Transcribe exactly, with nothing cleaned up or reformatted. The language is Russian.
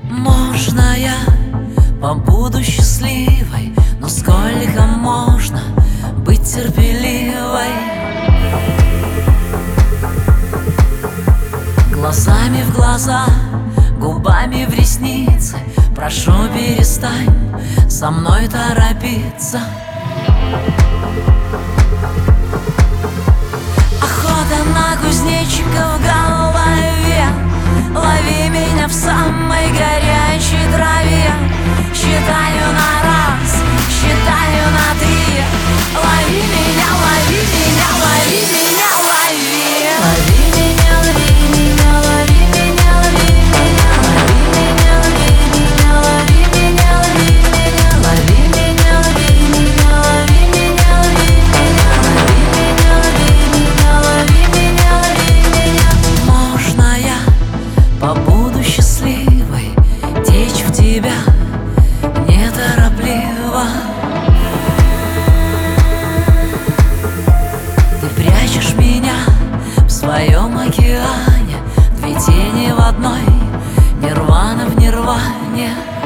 Можно я побуду счастливой, но сколько можно быть терпеливой? Глазами в глаза, губами в ресницы, прошу, перестань со мной торопиться. Охота на кузнечика в голове, лови меня в самой горячей траве. Считаю на раз, считаю на три. Лови меня, лови меня, лови меня, лови. Лови меня, лови меня, лови меня, лови меня. Лови меня, лови меня, лови меня. Лови меня, лови меня, лови меня. Лови меня, лови меня, лови меня. Лови меня, лови меня. Можно я побуду счастливой, течь в тебя неторопливо? Ты прячешь меня в своем океане, две тени в одной, нирвана в нирване.